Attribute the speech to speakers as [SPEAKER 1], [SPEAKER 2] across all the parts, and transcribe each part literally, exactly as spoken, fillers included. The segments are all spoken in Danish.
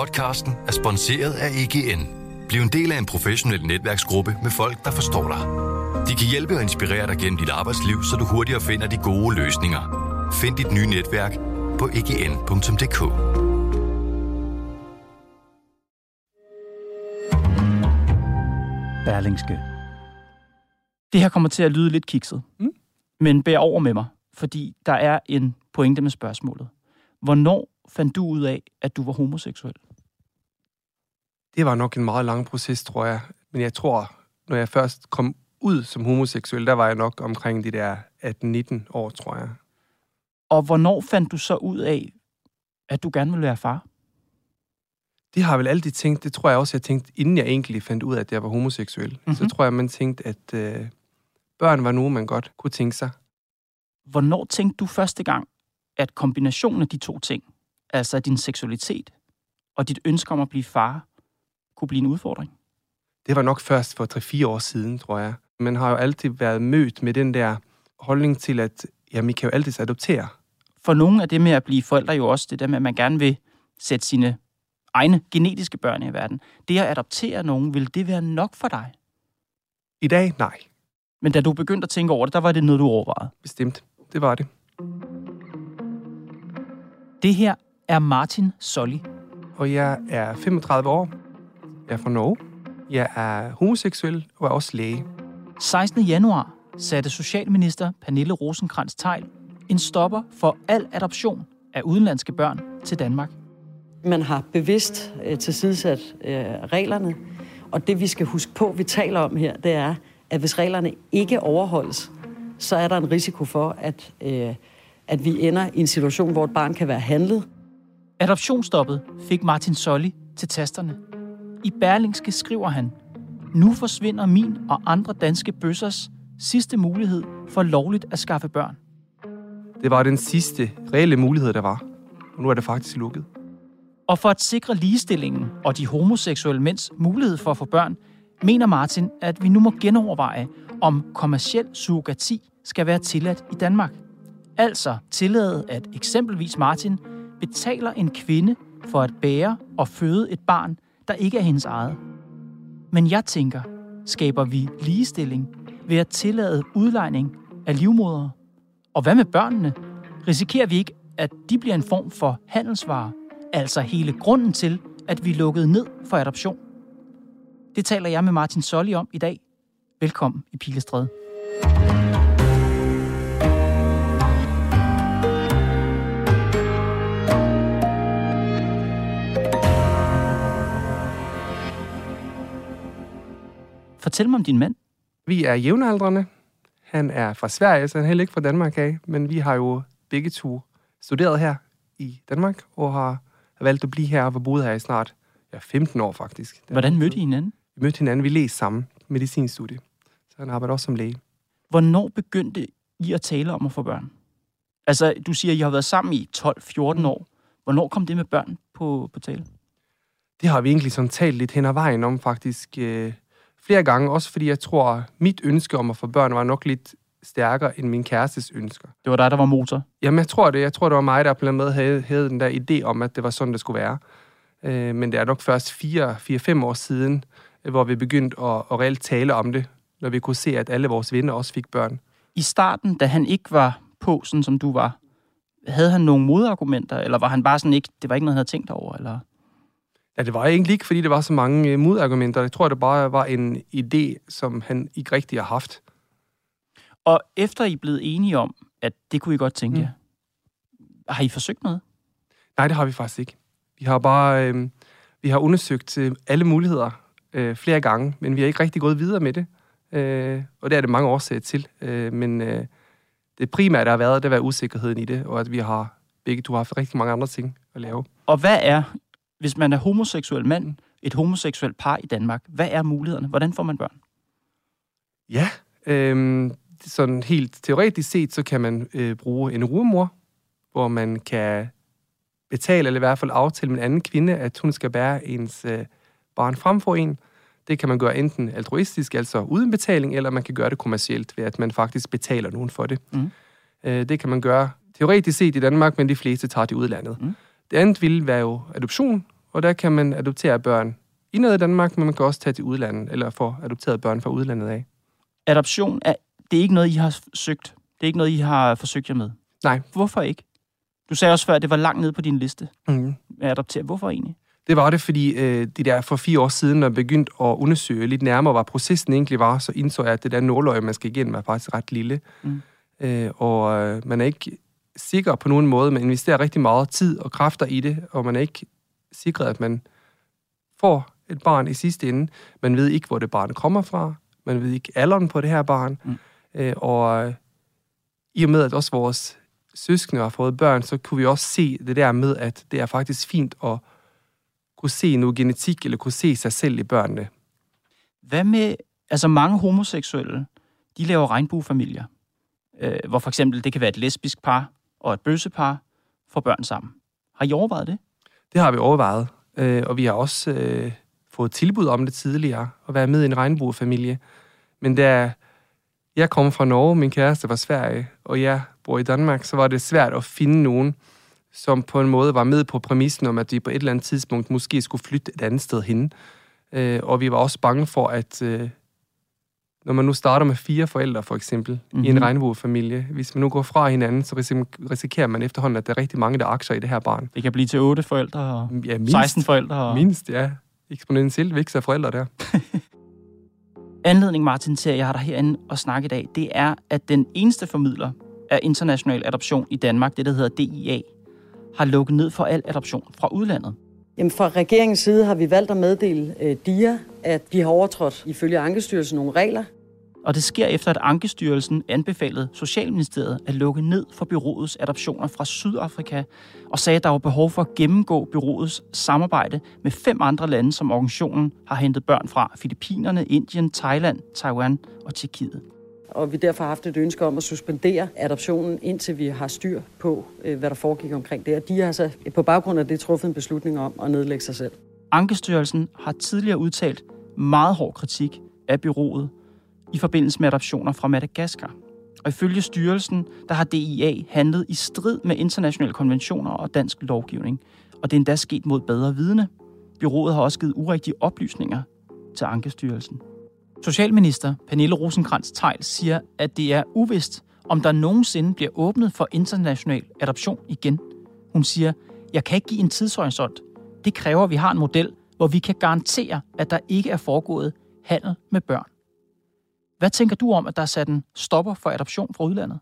[SPEAKER 1] Podcasten er sponsoreret af E G N. Bliv en del af en professionel netværksgruppe med folk, der forstår dig. De kan hjælpe og inspirere dig gennem dit arbejdsliv, så du hurtigere finder de gode løsninger. Find dit nye netværk på e g n punktum d k.
[SPEAKER 2] Berlingske. Det her kommer til at lyde lidt kikset, mm. men bær over med mig, fordi der er en pointe med spørgsmålet. Hvornår fandt du ud af, at du var homoseksuel?
[SPEAKER 3] Det var nok en meget lang proces, tror jeg. Men jeg tror, når jeg først kom ud som homoseksuel, der var jeg nok omkring de der atten nitten år, tror jeg.
[SPEAKER 2] Og hvornår fandt du så ud af, at du gerne ville være far?
[SPEAKER 3] Det har jeg vel altid tænkt. Det tror jeg også, jeg tænkte, inden jeg egentlig fandt ud af, at jeg var homoseksuel. Mm-hmm. Så tror jeg, man tænkte, at øh, børn var nogen, man godt kunne tænke sig.
[SPEAKER 2] Hvornår tænkte du første gang, at kombinationen af de to ting, altså din seksualitet og dit ønske om at blive far, kunne blive en udfordring?
[SPEAKER 3] Det var nok først for tre fire år siden, tror jeg. Man har jo altid været mødt med den der holdning til, at jamen, I kan jo altid adoptere.
[SPEAKER 2] For nogle er det med at blive forældre jo også det der med, at man gerne vil sætte sine egne genetiske børn i verden. Det at adoptere nogen, vil det være nok for dig?
[SPEAKER 3] I dag, nej.
[SPEAKER 2] Men da du begyndte at tænke over det, der var det noget, du overvejede?
[SPEAKER 3] Bestemt. Det var det.
[SPEAKER 2] Det her er Martin Solli.
[SPEAKER 3] Og jeg er femogtredive år. Jeg er fra Norge. Jeg er homoseksuel og er også læge.
[SPEAKER 2] sekstende januar satte socialminister Pernille Rosenkrantz-Theil en stopper for al adoption af udenlandske børn til Danmark.
[SPEAKER 4] Man har bevidst øh, tilsidesat øh, reglerne, og det vi skal huske på, vi taler om her, det er, at hvis reglerne ikke overholdes, så er der en risiko for, at, øh, at vi ender i en situation, hvor et barn kan være handlet.
[SPEAKER 2] Adoptionsstoppet fik Martin Solli til tasterne. I Berlingske skriver han, nu forsvinder min og andre danske bøssers sidste mulighed for lovligt at skaffe børn.
[SPEAKER 3] Det var den sidste reelle mulighed, der var. Og nu er det faktisk lukket.
[SPEAKER 2] Og for at sikre ligestillingen og de homoseksuelle mænds mulighed for at få børn, mener Martin, at vi nu må genoverveje, om kommerciel surrogati skal være tilladt i Danmark. Altså tillade, at eksempelvis Martin betaler en kvinde for at bære og føde et barn, der ikke er hendes eget. Men jeg tænker, skaber vi ligestilling ved at tillade udlejning af livmodere? Og hvad med børnene? Risikerer vi ikke, at de bliver en form for handelsvare? Altså hele grunden til, at vi lukkede ned for adoption. Det taler jeg med Martin Solli om i dag. Velkommen i Pilestræde. Fortæl mig om din mand.
[SPEAKER 3] Vi er jævnaldrende. Han er fra Sverige, så han er heller ikke fra Danmark af. Men vi har jo begge to studeret her i Danmark, og har valgt at blive her og boet her i snart ja, femten år faktisk.
[SPEAKER 2] Hvordan mødte I hinanden?
[SPEAKER 3] Vi mødte hinanden, vi læste sammen, medicinstudie. Så han arbejder også som læge.
[SPEAKER 2] Hvornår begyndte I at tale om at få børn? Altså, du siger, at I har været sammen i tolv fjorten år. Hvornår kom det med børn på, på tale?
[SPEAKER 3] Det har vi egentlig sådan talt lidt hen ad vejen om faktisk øh, flere gange. Også fordi jeg tror, at mit ønske om at få børn var nok lidt stærkere end min kærestes ønsker.
[SPEAKER 2] Det var dig, der var motor?
[SPEAKER 3] Jamen, jeg tror det. Jeg tror, det var mig, der på en måde havde, havde den der idé om, at det var sådan, det skulle være. Øh, men det er nok først fire, fire, fem år siden, hvor vi begyndte at, at reelt tale om det, når vi kunne se, at alle vores venner også fik børn.
[SPEAKER 2] I starten, da han ikke var på, sådan som du var, havde han nogle modargumenter, eller var han bare sådan ikke, det var ikke noget, han havde tænkt over, eller?
[SPEAKER 3] Ja, det var egentlig ikke, fordi der var så mange modargumenter. Jeg tror, det bare var en idé, som han ikke rigtig har haft.
[SPEAKER 2] Og efter I er blevet enige om, at det kunne I godt tænke jer, mm. har I forsøgt noget?
[SPEAKER 3] Nej, det har vi faktisk ikke. Vi har bare øh, vi har undersøgt øh, alle muligheder øh, flere gange, men vi har ikke rigtig gået videre med det. Øh, og det er det mange årsager til. Øh, men øh, det primære, der har været, det var usikkerheden i det, og at vi har begge to har haft rigtig mange andre ting at lave.
[SPEAKER 2] Og hvad er, hvis man er homoseksuel mand, et homoseksuelt par i Danmark, hvad er mulighederne? Hvordan får man børn?
[SPEAKER 3] Ja, øh, sådan helt teoretisk set, så kan man øh, bruge en rugemor, hvor man kan betale, eller i hvert fald aftale med en anden kvinde, at hun skal bære ens øh, barn frem for en. Det kan man gøre enten altruistisk, altså uden betaling, eller man kan gøre det kommercielt, ved at man faktisk betaler nogen for det. Mm. Øh, det kan man gøre teoretisk set i Danmark, men de fleste tager det i udlandet. Mm. Det andet ville være jo adoption, Og der kan man adoptere børn indad i Danmark, men man kan også tage til udlandet, eller få adopteret børn fra udlandet af.
[SPEAKER 2] Adoption, er, det er ikke noget, I har søgt. Det er ikke noget, I har forsøgt jer med.
[SPEAKER 3] Nej.
[SPEAKER 2] Hvorfor ikke? Du sagde også før, at det var langt nede på din liste
[SPEAKER 3] Mm.
[SPEAKER 2] at adoptere. Hvorfor egentlig?
[SPEAKER 3] Det var det, fordi øh, det der for fire år siden, når jeg begyndte at undersøge lidt nærmere, hvad processen egentlig var, så indså jeg, at det der nåløje, man skal igennem, er faktisk ret lille. Mm. Øh, og øh, man er ikke sikker på nogen måde. Man investerer rigtig meget tid og kræfter i det, og man er ikke sikret, at man får et barn i sidste ende. Man ved ikke, hvor det barn kommer fra. Man ved ikke alderen på det her barn. Mm. Øh, og øh, i og med, at også vores søskende har fået børn, så kunne vi også se det der med, at det er faktisk fint at kunne se noget genetik, eller kunne se sig selv i børnene.
[SPEAKER 2] Hvad med, altså mange homoseksuelle, de laver regnbuefamilier, øh, hvor for eksempel det kan være et lesbisk par og et bøssepar får børn sammen. Har I overvejet det?
[SPEAKER 3] Det har vi overvejet, øh, og vi har også øh, fået tilbud om det tidligere, at være med i en regnbuefamilie. Men da jeg kom fra Norge, min kæreste var Sverige, og jeg bor i Danmark, så var det svært at finde nogen, som på en måde var med på præmissen om, at vi på et eller andet tidspunkt måske skulle flytte et andet sted hen. Øh, og vi var også bange for, at øh, når man nu starter med fire forældre, for eksempel, mm-hmm. i en regnbuefamilie, hvis man nu går fra hinanden, så risikerer man efterhånden, at der er rigtig mange, der aktier i det her barn.
[SPEAKER 2] Det kan blive til otte forældre og
[SPEAKER 3] ja, mindst,
[SPEAKER 2] seksten forældre. Og...
[SPEAKER 3] Mindst, ja. Eksponentielt vækst af forældre der.
[SPEAKER 2] Anledning, Martin, til at jeg har dig herinde og snakke i dag, det er, at den eneste formidler af international adoption i Danmark, det der hedder D I A, har lukket ned for al adoption fra udlandet.
[SPEAKER 4] Jamen fra regeringens side har vi valgt at meddele øh, D I A, at de har overtrådt ifølge Ankestyrelsen nogle regler.
[SPEAKER 2] Og det sker efter, at Ankestyrelsen anbefalede Socialministeriet at lukke ned for bureauets adoptioner fra Sydafrika, og sagde, at der var behov for at gennemgå bureauets samarbejde med fem andre lande, som organisationen har hentet børn fra: Filippinerne, Indien, Thailand, Taiwan og Tjekkiet.
[SPEAKER 4] Og vi derfor har haft et ønske om at suspendere adoptionen, indtil vi har styr på, hvad der foregik omkring det. Og de har så på baggrund af det truffet en beslutning om at nedlægge sig selv.
[SPEAKER 2] Ankestyrelsen har tidligere udtalt meget hård kritik af bureauet i forbindelse med adoptioner fra Madagaskar. Og ifølge styrelsen, der har D I A handlet i strid med internationale konventioner og dansk lovgivning. Og det er endda sket mod bedre vidne. Bureauet har også givet urigtige oplysninger til Ankestyrelsen. Socialminister Pernille Rosenkrantz-Theil siger, at det er uvist, om der nogensinde bliver åbnet for international adoption igen. Hun siger, jeg kan ikke give en tidshorisont. Det kræver, at vi har en model, hvor vi kan garantere, at der ikke er foregået handel med børn. Hvad tænker du om, at der er sat en stopper for adoption fra udlandet?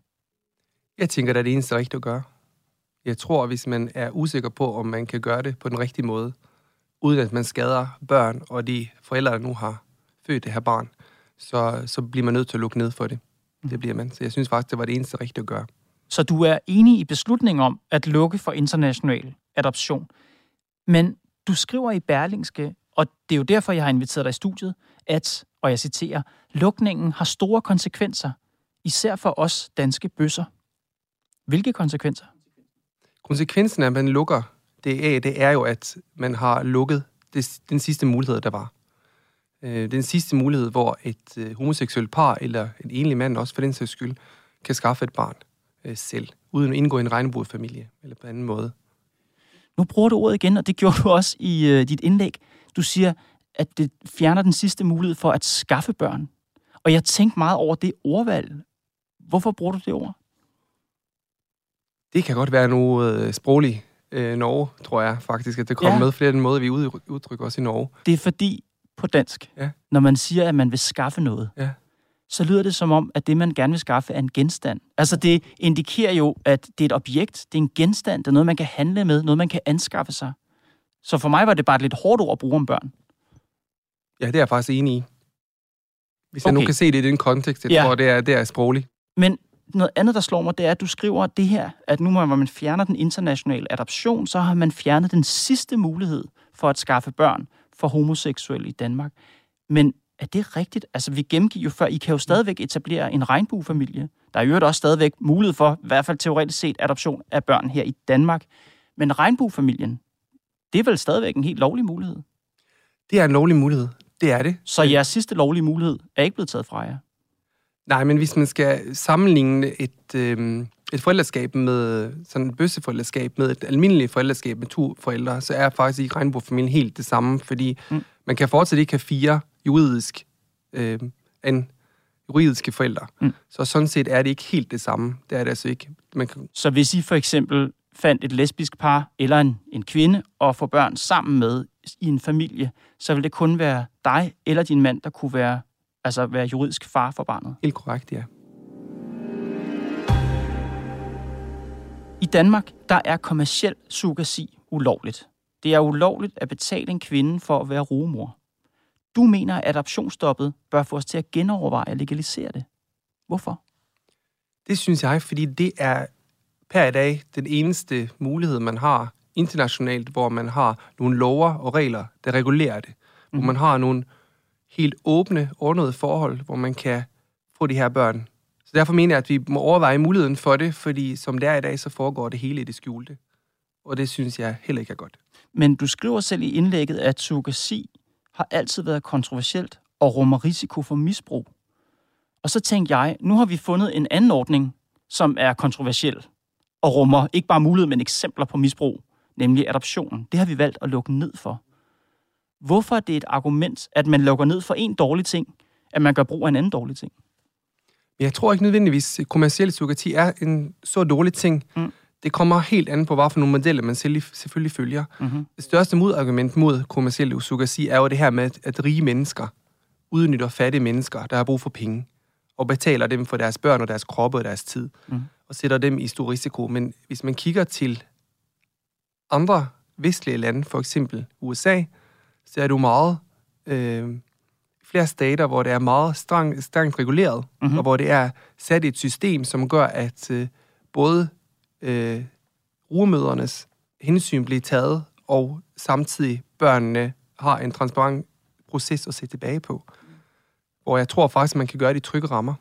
[SPEAKER 3] Jeg tænker, det er det eneste rigtige at gøre. Jeg tror, hvis man er usikker på, om man kan gøre det på den rigtige måde, uden at man skader børn og de forældre, der nu har født det her barn, så, så bliver man nødt til at lukke ned for det. Det bliver man. Så jeg synes faktisk, det var det eneste rigtige at gøre.
[SPEAKER 2] Så du er enig i beslutningen om at lukke for international adoption. Men du skriver i Berlingske, og det er jo derfor, jeg har inviteret dig i studiet, at, og jeg citerer, lukningen har store konsekvenser, især for os danske bøsser. Hvilke konsekvenser?
[SPEAKER 3] Konsekvensen af, at man lukker det af, det er jo, at man har lukket det, den sidste mulighed, der var. Den sidste mulighed, hvor et øh, homoseksuelt par, eller en enlig mand også for den sags skyld, kan skaffe et barn øh, selv, uden at indgå i en regnbuefamilie, eller på en anden måde.
[SPEAKER 2] Nu bruger du ordet igen, og det gjorde du også i øh, dit indlæg. Du siger, at det fjerner den sidste mulighed for at skaffe børn. Og jeg tænkte meget over det ordvalg. Hvorfor bruger du det ord?
[SPEAKER 3] Det kan godt være noget øh, sprogligt øh, Norge, tror jeg faktisk, at det kommer ja. med flere den måde, vi udtrykker os i Norge.
[SPEAKER 2] Det er fordi, på dansk,
[SPEAKER 3] ja.
[SPEAKER 2] når man siger, at man vil skaffe noget,
[SPEAKER 3] ja.
[SPEAKER 2] så lyder det som om, at det, man gerne vil skaffe, er en genstand. Altså, det indikerer jo, at det er et objekt, det er en genstand, det er noget, man kan handle med, noget, man kan anskaffe sig. Så for mig var det bare et lidt hårdt ord at bruge om børn.
[SPEAKER 3] Ja, det er jeg faktisk enig i. Hvis okay. jeg nu kan se det i den kontekst, jeg ja. tror, det er, det er sprogligt.
[SPEAKER 2] Men noget andet, der slår mig, det er, at du skriver det her, at nu, når man fjerner den internationale adoption, så har man fjernet den sidste mulighed for at skaffe børn for homoseksuelle i Danmark. Men er det rigtigt? Altså, vi gennemgik jo før, I kan jo stadigvæk etablere en regnbuefamilie. Der er jo også stadigvæk mulighed for, i hvert fald teoretisk set, adoption af børn her i Danmark. Men regnbuefamilien, det er vel stadigvæk en helt lovlig mulighed?
[SPEAKER 3] Det er en lovlig mulighed. Det er det.
[SPEAKER 2] Så jeres sidste lovlige mulighed er ikke blevet taget fra jer?
[SPEAKER 3] Nej, men hvis man skal sammenligne et, øh, et forældreskab med, sådan et bøsseforældreskab med et almindeligt forældreskab med to forældre, så er faktisk i regnbuefamilien helt det samme, fordi mm. man kan fortsat ikke have fire juridisk, øh, en juridiske forældre. Mm. Så sådan set er det ikke helt det samme. Det er det altså ikke. Man kan...
[SPEAKER 2] Så hvis I for eksempel fandt et lesbisk par eller en, en kvinde og får børn sammen med i en familie, så vil det kun være dig eller din mand, der kunne være, altså være juridisk far for barnet?
[SPEAKER 3] Helt korrekt, ja.
[SPEAKER 2] I Danmark, der er kommerciel surrogati ulovligt. Det er ulovligt at betale en kvinde for at være rugemor. Du mener, at adoptionsstoppet bør få os til at genoverveje at legalisere det. Hvorfor?
[SPEAKER 3] Det synes jeg, fordi det er per i dag den eneste mulighed, man har internationalt, hvor man har nogle lover og regler, der regulerer det. Mm. Hvor man har nogle helt åbne, ordnede forhold, hvor man kan få de her børn. Så derfor mener jeg, at vi må overveje muligheden for det, fordi som det er i dag, så foregår det hele i det skjulte. Og det synes jeg heller ikke er godt.
[SPEAKER 2] Men du skriver selv i indlægget, at surrogati har altid været kontroversielt og rummer risiko for misbrug. Og så tænkte jeg, nu har vi fundet en anden ordning, som er kontroversiel og rummer ikke bare mulighed, men eksempler på misbrug, nemlig adoptionen. Det har vi valgt at lukke ned for. Hvorfor er det et argument, at man lukker ned for en dårlig ting, at man gør brug af en anden dårlig ting?
[SPEAKER 3] Jeg tror ikke nødvendigvis, at kommerciel surrogati er en så dårlig ting. Mm. Det kommer helt an på, hvad for nogle modeller man selvfølgelig følger. Mm-hmm. Det største modargument mod kommerciel surrogati er jo det her med, at rige mennesker udnytter fattige mennesker, der har brug for penge, og betaler dem for deres børn og deres kroppe og deres tid, mm. og sætter dem i stor risiko. Men hvis man kigger til andre vestlige lande, for eksempel U S A, så er det jo meget øh, flere stater, hvor det er meget strengt, strengt reguleret, mm-hmm. og hvor det er sat i et system, som gør, at øh, både øh, rugemødernes hensyn bliver taget, og samtidig børnene har en transparent proces at se tilbage på. Hvor jeg tror faktisk, man kan gøre det i trygge rammer.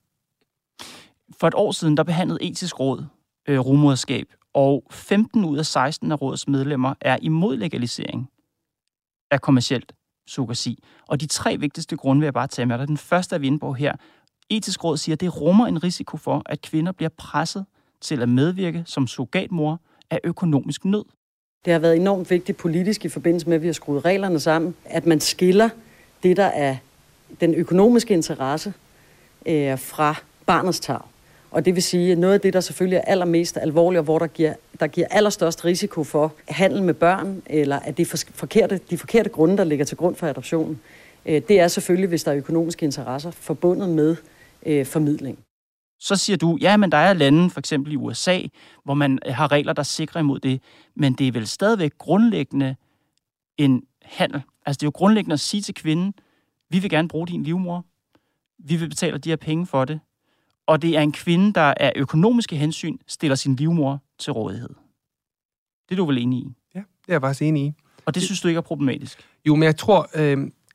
[SPEAKER 2] For et år siden, der behandlede Etisk Råd øh, rugemoderskab, og femten ud af seksten af rådets medlemmer er imod legalisering af kommercielt surrogati. Og de tre vigtigste grunde vil jeg bare tage med dig. Den første er vi inde på her. Etisk Råd siger, at det rummer en risiko for, at kvinder bliver presset til at medvirke som surrogatmor af økonomisk nød.
[SPEAKER 4] Det har været enormt vigtigt politisk i forbindelse med, at vi har skruet reglerne sammen, at man skiller det, der er den økonomiske interesse øh, fra barnets tarv. Og det vil sige, at noget af det, der selvfølgelig er allermest alvorligt, og hvor der giver, der giver allerstørst risiko for handel med børn, eller at det er forkerte, de forkerte grunde, der ligger til grund for adoptionen, øh, det er selvfølgelig, hvis der er økonomiske interesser forbundet med øh, formidling.
[SPEAKER 2] Så siger du, ja, men der er lande, for eksempel i U S A, hvor man har regler, der sikrer imod det, men det er vel stadigvæk grundlæggende en handel. Altså det er jo grundlæggende at sige til kvinden, vi vil gerne bruge din livmor, vi vil betale de her penge for det, og det er en kvinde, der af økonomiske hensyn stiller sin livmor til rådighed. Det er du vel enig i?
[SPEAKER 3] Ja, det er jeg faktisk enig i.
[SPEAKER 2] Og det synes du ikke er problematisk?
[SPEAKER 3] Jo, men jeg tror, øh,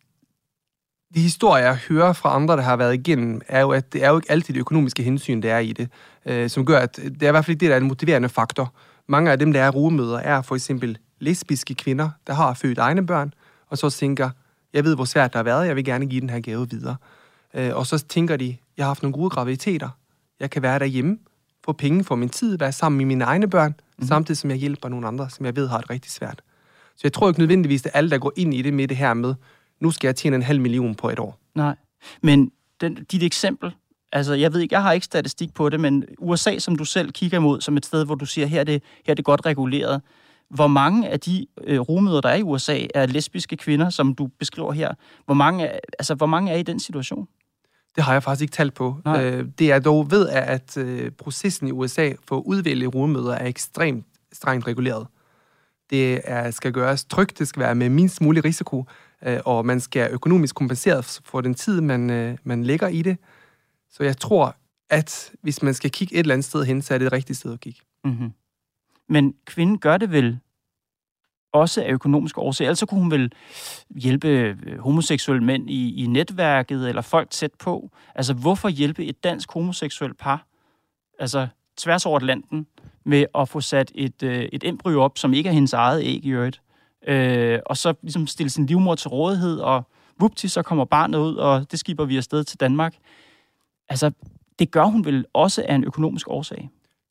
[SPEAKER 3] de historier, jeg hører fra andre, der har været igennem, er jo, at det er jo ikke altid det økonomiske hensyn, der er i det, øh, som gør, at det er i hvert fald ikke det, der er en motiverende faktor. Mange af dem, der er rugemødre, er for eksempel lesbiske kvinder, der har født egne børn, og så tænker, jeg ved, hvor svært det har været, jeg vil gerne give den her gave videre. Øh, og så tænker de, jeg har haft nogle gode graviditeter, jeg kan være derhjemme, få penge for min tid, være sammen med mine egne børn, mm. samtidig som jeg hjælper nogle andre, som jeg ved har det rigtig svært. Så jeg tror ikke nødvendigvis, at alle, der går ind i det med det her med, nu skal jeg tjene en halv million på et år.
[SPEAKER 2] Nej, men den, dit eksempel, altså jeg ved ikke, jeg har ikke statistik på det, men U S A, som du selv kigger imod, som et sted, hvor du siger, her er det, her er det godt reguleret. Hvor mange af de øh, rugemødre, der er i U S A, er lesbiske kvinder, som du beskriver her? Hvor mange, altså, hvor mange er i den situation?
[SPEAKER 3] Det har jeg faktisk ikke talt på. Øh, det jeg dog ved, er, at øh, processen i U S A for at udvælge rugemødre er ekstremt strengt reguleret. Det er, skal gøres trygt, det skal være med mindst mulig risiko, øh, og man skal økonomisk kompenseret for den tid, man, øh, man lægger i det. Så jeg tror, at hvis man skal kigge et eller andet sted hen, så er det et rigtigt sted at kigge.
[SPEAKER 2] Mm-hmm. Men kvinden gør det vel også af økonomiske årsager. Ellers kunne hun vel hjælpe homoseksuelle mænd i, i netværket, eller folk tæt på. Altså, hvorfor hjælpe et dansk homoseksuelt par, altså tværs over Atlanten, med at få sat et, et embryo op, som ikke er hendes eget æg i øvrigt, øh, og så ligesom stille sin livmor til rådighed, og vupti, så kommer barnet ud, og det skipper vi afsted til Danmark. Altså, det gør hun vel også af en økonomisk årsag?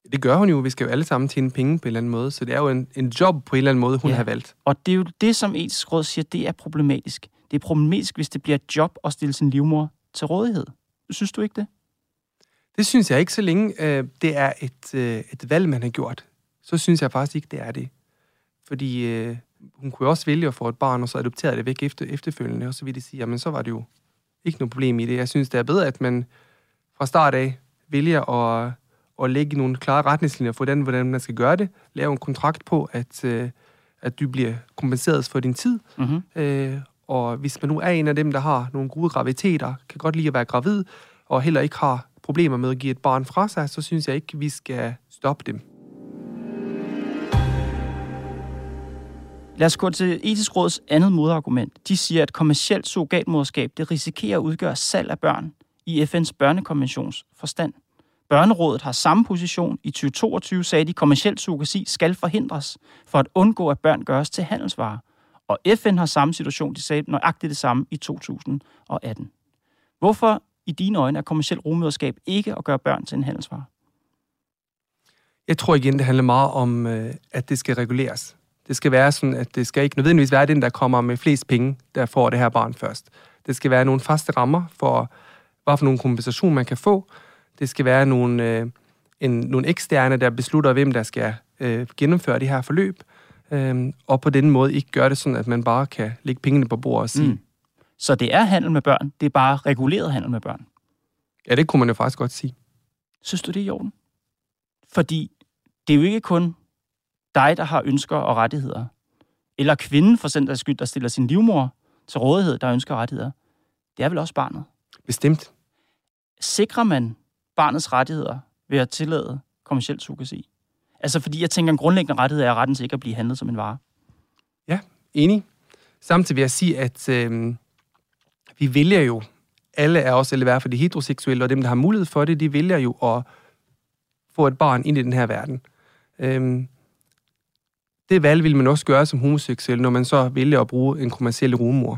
[SPEAKER 3] Det gør hun jo. Vi skal jo alle sammen tjene penge på en eller anden måde, så det er jo en, en job på en eller anden måde, hun ja. har valgt.
[SPEAKER 2] Og det er jo det, som Etisk Råd siger, det er problematisk. Det er problematisk, hvis det bliver et job at stille sin livmor til rådighed. Synes du ikke det?
[SPEAKER 3] Det synes jeg ikke, så længe øh, det er et, øh, et valg, man har gjort. Så synes jeg faktisk ikke, det er det. Fordi øh, hun kunne jo også vælge at få et barn, og så adoptere det væk efter, efterfølgende, og så vil det sige, jamen så var det jo ikke noget problem i det. Jeg synes, det er bedre, at man fra start af vælger at, at lægge nogle klare retningslinjer for den, hvordan man skal gøre det. Lave en kontrakt på, at, øh, at du bliver kompenseret for din tid.
[SPEAKER 2] Mm-hmm.
[SPEAKER 3] Øh, og hvis man nu er en af dem, der har nogle gode graviditeter, kan godt lide at være gravid, og heller ikke har problemer med at give et barn fra sig, så synes jeg ikke, vi skal stoppe dem.
[SPEAKER 2] Lad os gå til Etisk Råds andet modargument. De siger, at kommercielt surrogatmoderskab det risikerer at udgøre salg af børn i F N's børnekonventions forstand. Børnerådet har samme position. I tyve toogtyve sagde de, at kommercielt surrogati skal forhindres for at undgå, at børn gøres til handelsvarer. Og F N har samme situation. De sagde nøjagtigt det samme i to tusind og atten. Hvorfor i dine øjne er kommercielt rugemoderskab ikke at gøre børn til en handelsvare?
[SPEAKER 3] Jeg tror igen, det handler meget om, at det skal reguleres. Det skal være sådan, at det skal ikke nødvendigvis være den, der kommer med flest penge, der får det her barn først. Det skal være nogle faste rammer for, hvad for nogle kompensation man kan få. Det skal være nogle, øh, en, nogle eksterne, der beslutter, hvem der skal øh, gennemføre det her forløb. Øh, og på den måde ikke gøre det sådan, at man bare kan lægge pengene på bordet og sige. Mm.
[SPEAKER 2] Så det er handel med børn, det er bare reguleret handel med børn?
[SPEAKER 3] Ja, det kunne man jo faktisk godt sige.
[SPEAKER 2] Synes du, det er i orden? Fordi det er jo ikke kun dig, der har ønsker og rettigheder. Eller kvinden, for eksempel, skyld, der stiller sin livmor til rådighed, der ønsker rettigheder. Det er vel også barnet?
[SPEAKER 3] Bestemt.
[SPEAKER 2] Sikrer man barnets rettigheder ved at tillade kommercielt surrogati? Altså, fordi jeg tænker, en grundlæggende rettighed er retten til ikke at blive handlet som en vare.
[SPEAKER 3] Ja, enig. Samtidig vil jeg sige, at øh, vi vælger jo, alle er også, eller i hvert fald de heteroseksuelle, og dem, der har mulighed for det, de vælger jo at få et barn ind i den her verden. Øh, Det valg vil man også gøre som homoseksuel, når man så vælger at bruge en kommerciel rugemor.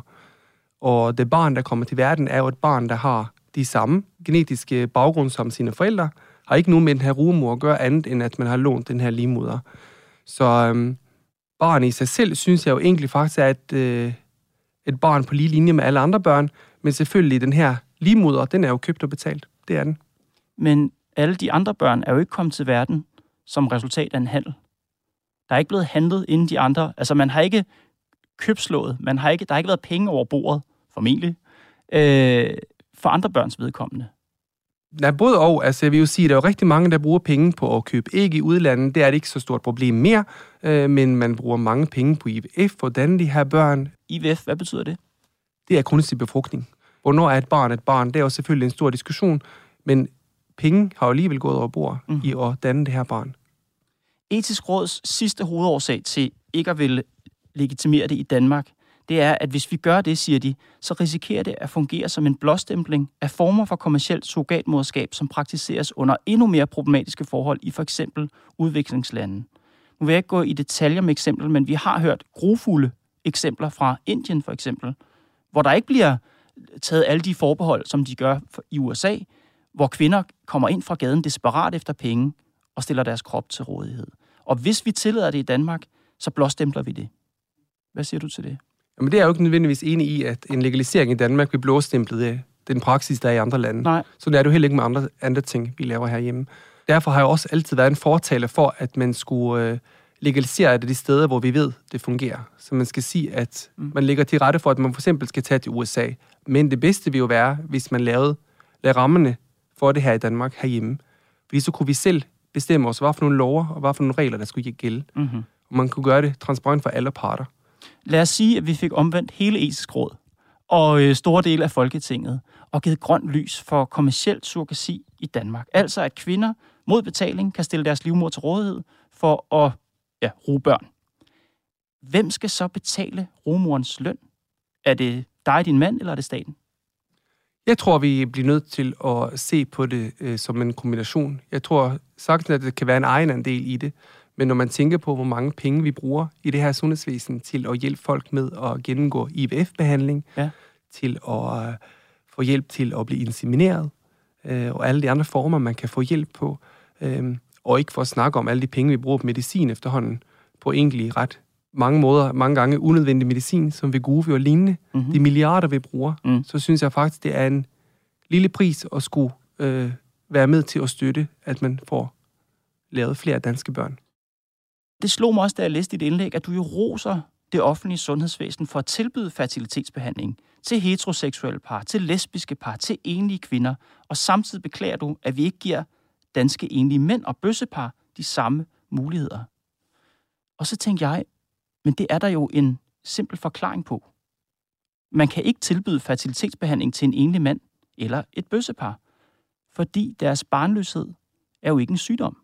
[SPEAKER 3] Og det barn, der kommer til verden, er jo et barn, der har de samme genetiske baggrund som sine forældre, har ikke nogen med den her rugemor at gøre andet, end at man har lånt den her livmoder. Så øhm, barnet i sig selv, synes jeg jo egentlig faktisk er et, øh, et barn på lige linje med alle andre børn, men selvfølgelig den her livmoder, den er jo købt og betalt. Det er den.
[SPEAKER 2] Men alle de andre børn er jo ikke kommet til verden som resultat af en handel. Der er ikke blevet handlet inden de andre. Altså, man har ikke købslået. Man har ikke, der har ikke været penge over bordet, formentlig, øh, for andre børns vedkommende.
[SPEAKER 3] Nej, både og. Altså, jeg vil jo sige, at der er jo rigtig mange, der bruger penge på at købe æg i udlandet. Det er det ikke så stort problem mere, øh, men man bruger mange penge på I V F for at danne de her børn.
[SPEAKER 2] I V F, hvad betyder det?
[SPEAKER 3] Det er kunstig befrugtning. Hvornår er et barn et barn? Det er jo selvfølgelig en stor diskussion, men penge har jo alligevel gået over bord mm. i at danne det her barn.
[SPEAKER 2] Etisk Råds sidste hovedårsag til ikke at ville legitimere det i Danmark, det er, at hvis vi gør det, siger de, så risikerer det at fungere som en blåstempling af former for kommercielt surrogatmoderskab, som praktiseres under endnu mere problematiske forhold i for eksempel udviklingslande. Nu vil jeg ikke gå i detaljer med eksempler, men vi har hørt grufulde eksempler fra Indien for eksempel, hvor der ikke bliver taget alle de forbehold, som de gør i U S A, hvor kvinder kommer ind fra gaden desperat efter penge og stiller deres krop til rådighed. Og hvis vi tillader det i Danmark, så blåstempler vi det. Hvad siger du til det?
[SPEAKER 3] Jamen, det er jo ikke nødvendigvis enig i, at en legalisering i Danmark vil blåstemplet af den praksis, der er i andre lande.
[SPEAKER 2] Nej.
[SPEAKER 3] Så det er det jo heller ikke med andre, andre ting, vi laver herhjemme. Derfor har jeg også altid været en fortaler for, at man skulle øh, legalisere det de steder, hvor vi ved, det fungerer. Så man skal sige, at mm. man lægger til rette for, at man for eksempel skal tage til U S A. Men det bedste vil jo være, hvis man lavede, lavede rammerne for det her i Danmark herhjemme. Fordi så kunne vi selv bestemme os, hvad for nogle lover og hvad for nogle regler, der skulle gælde. Mm-hmm. Og man kunne gøre det transparent for alle parter.
[SPEAKER 2] Lad os sige, at vi fik omvendt hele Etisk Råd og øh, store dele af Folketinget og givet grønt lys for kommercielt surrogati i Danmark. Altså at kvinder mod betaling kan stille deres livmor til rådighed for at ja, ruge børn. Hvem skal så betale rugemorens løn? Er det dig, din mand, eller er det staten?
[SPEAKER 3] Jeg tror, vi bliver nødt til at se på det øh, som en kombination. Jeg tror sagtens, at det kan være en egenandel i det. Men når man tænker på, hvor mange penge vi bruger i det her sundhedsvæsen til at hjælpe folk med at gennemgå I V F-behandling, ja. til at uh, få hjælp til at blive insemineret, uh, og alle de andre former, man kan få hjælp på, uh, Og ikke for at snakke om alle de penge, vi bruger på medicin efterhånden, på egentlig ret mange måder, mange gange unødvendig medicin, som Wegovy og lignende, mm-hmm. de milliarder, vi bruger, mm. så synes jeg faktisk, det er en lille pris at skulle øh, være med til at støtte, at man får lavet flere danske børn.
[SPEAKER 2] Det slog mig også, da jeg læste dit indlæg, at du jo roser det offentlige sundhedsvæsen for at tilbyde fertilitetsbehandling til heteroseksuelle par, til lesbiske par, til enlige kvinder, og samtidig beklager du, at vi ikke giver danske enlige mænd og bøssepar de samme muligheder. Og så tænkte jeg, men det er der jo en simpel forklaring på. Man kan ikke tilbyde fertilitetsbehandling til en enlig mand eller et bøssepar, fordi deres barnløshed er jo ikke en sygdom.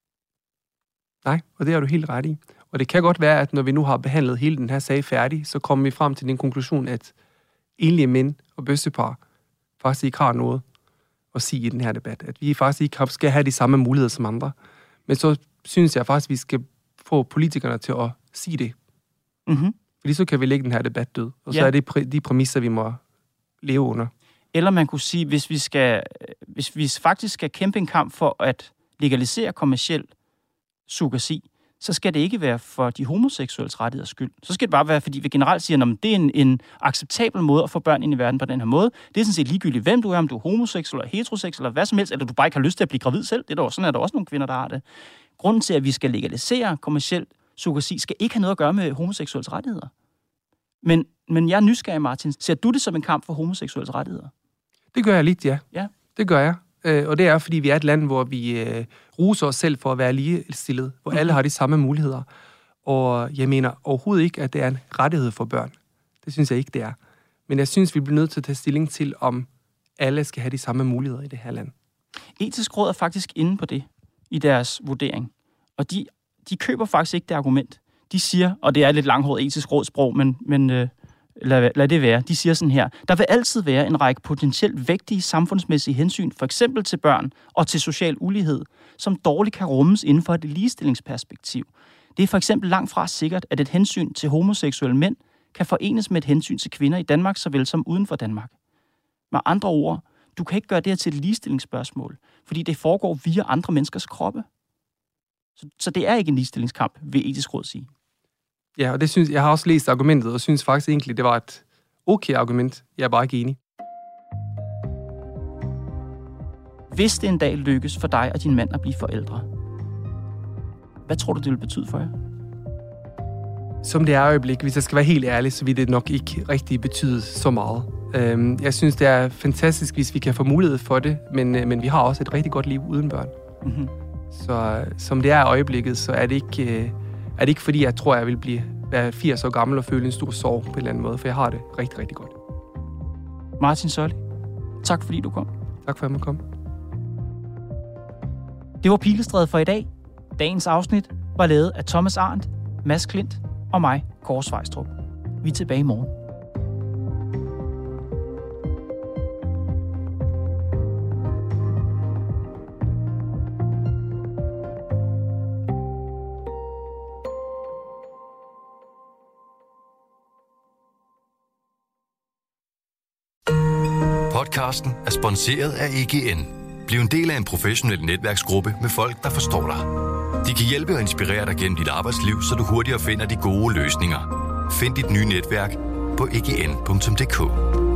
[SPEAKER 3] Nej, og det har du helt ret i. Og det kan godt være, at når vi nu har behandlet hele den her sag færdig, så kommer vi frem til den konklusion, at enlige mænd og bøssepar faktisk ikke har noget at sige i den her debat. At vi faktisk ikke skal have de samme muligheder som andre. Men så synes jeg faktisk, at vi skal få politikerne til at sige det. Mm-hmm. Fordi så kan vi lægge den her debat død. Og ja. Så er det præ- de præmisser, vi må leve under.
[SPEAKER 2] Eller man kunne sige, hvis vi skal, hvis vi faktisk skal kæmpe en kamp for at legalisere kommerciel surrogati, så skal det ikke være for de homoseksuelles rettigheders skyld. Så skal det bare være, fordi vi generelt siger, at det er en, en acceptabel måde at få børn ind i verden på den her måde. Det er sådan set ligegyldigt, hvem du er, om du er homoseksuel eller heteroseksuel eller hvad som helst, eller du bare ikke har lyst til at blive gravid selv. Det er der, sådan er der også nogle kvinder, der har det. Grunden til, at vi skal legalisere kommerciel surrogati, skal ikke have noget at gøre med homoseksuelles rettigheder. Men, men jeg er nysgerrig, Martin. Ser du det som en kamp for homoseksuelles rettigheder?
[SPEAKER 3] Det gør jeg lidt, ja.
[SPEAKER 2] Ja.
[SPEAKER 3] Det gør jeg. Øh, og det er, fordi vi er et land, hvor vi øh, ruser os selv for at være ligestillet, hvor mm-hmm. alle har de samme muligheder. Og jeg mener overhovedet ikke, at det er en rettighed for børn. Det synes jeg ikke, det er. Men jeg synes, vi bliver nødt til at tage stilling til, om alle skal have de samme muligheder i det her land.
[SPEAKER 2] Etisk Råd er faktisk inde på det i deres vurdering. Og de, de køber faktisk ikke det argument. De siger, og det er lidt langhåret Etisk Rådsprog, men, men øh, lad, lad det være. De siger sådan her: der vil altid være en række potentielt vægtige samfundsmæssige hensyn, for eksempel til børn og til social ulighed, som dårligt kan rummes inden for et ligestillingsperspektiv. Det er for eksempel langt fra sikkert, at et hensyn til homoseksuelle mænd kan forenes med et hensyn til kvinder i Danmark, såvel som uden for Danmark. Med andre ord, du kan ikke gøre det her til et ligestillingsspørgsmål, fordi det foregår via andre menneskers kroppe. Så, så det er ikke en ligestillingskamp, vil Etisk Råd sige.
[SPEAKER 3] Ja, og det synes, jeg har også læst argumentet, og synes faktisk egentlig, det var et okay argument. Jeg er bare ikke enig.
[SPEAKER 2] Hvis det en dag lykkes for dig og din mand at blive forældre, hvad tror du, det vil betyde for jer?
[SPEAKER 3] Som det er i øjeblik, hvis jeg skal være helt ærlig, så vil det nok ikke rigtig betyde så meget. Jeg synes, det er fantastisk, hvis vi kan få mulighed for det, men, men vi har også et rigtig godt liv uden børn. Mm-hmm. Så som det er i øjeblikket, så er det ikke, er det ikke fordi, jeg tror, jeg vil blive være firs år gammel og føle en stor sorg på en eller anden måde, for jeg har det rigtig, rigtig godt.
[SPEAKER 2] Martin Sørli, tak fordi du kom.
[SPEAKER 3] Tak for at jeg måtte komme.
[SPEAKER 2] Det var Pilestræde for i dag. Dagens afsnit var lavet af Thomas Arndt, Mads Klint og mig, Kåre Svejstrup. Vi er tilbage i morgen.
[SPEAKER 1] Podcasten er sponsoreret af E G N. Bliv en del af en professionel netværksgruppe med folk, der forstår dig. De kan hjælpe og inspirere dig gennem dit arbejdsliv, så du hurtigere finder de gode løsninger. Find dit nye netværk på e g n punktum d k.